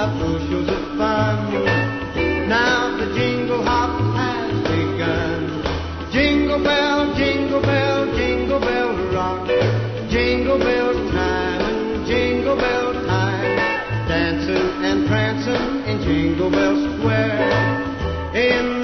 have bushels of fun. Now the jingle hop has begun. Jingle bell, jingle bell, jingle bell rock. Jingle bell time and jingle bell time. Dancing and prancing in Jingle Bell Square. In